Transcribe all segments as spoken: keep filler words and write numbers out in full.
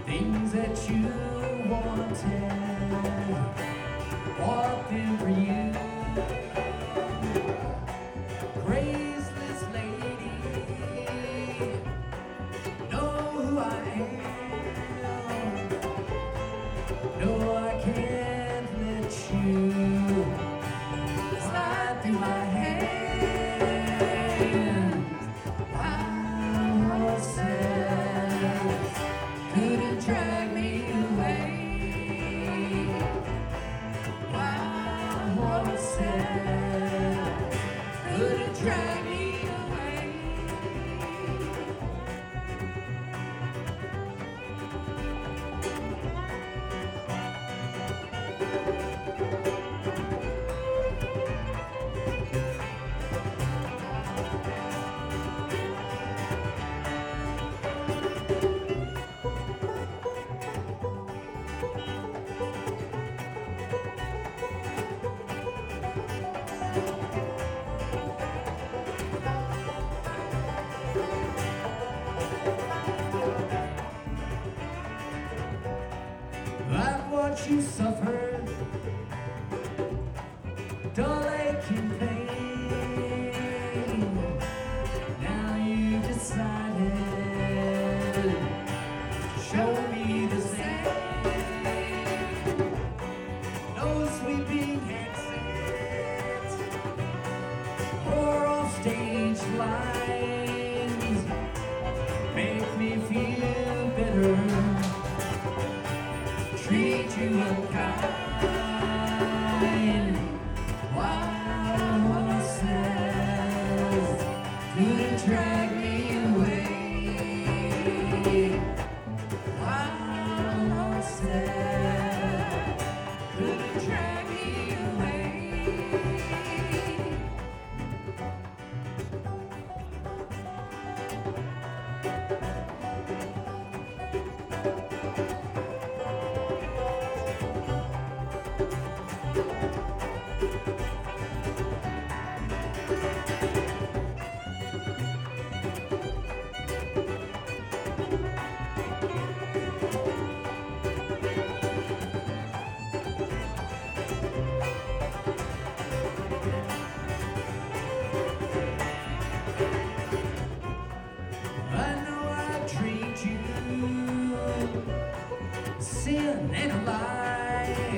things that you wanted, bought them for you. Graceless lady, know who I am. No, I can't let you slide through my hands. I was sad, couldn't drag me away. I was sad, couldn't drag me away. I've watched you suffer, dull aching pain. Now you decided to show me the same. No sweeping exits or off stage lines make me feel bitter. Treat you unkind. Wild horses couldn't drag me away. Wild horses couldn't drag me away. Sin and a lie.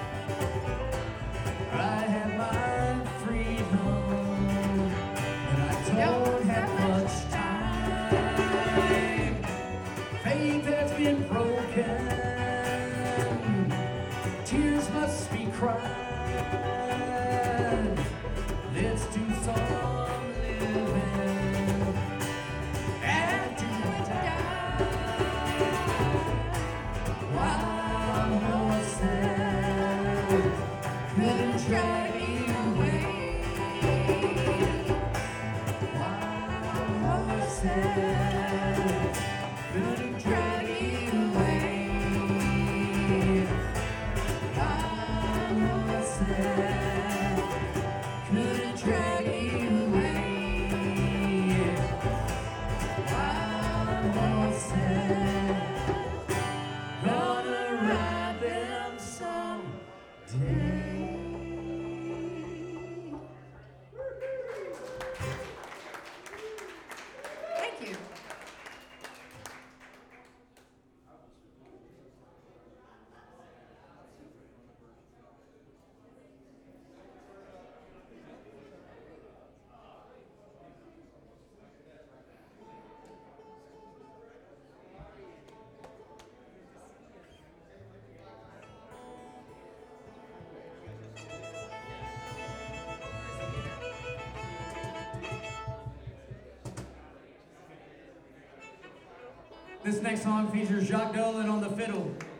I have my freedom, but I don't have much time. Faith has been broken, tears must be cried. Let's do some living after we die. Wild horses couldn't drag me away. Wild horses couldn't drag me away. Wild horses couldn't drag me away. Wild horses gonna ride them someday. Thank you. This next song features Jacques Dolan on the fiddle.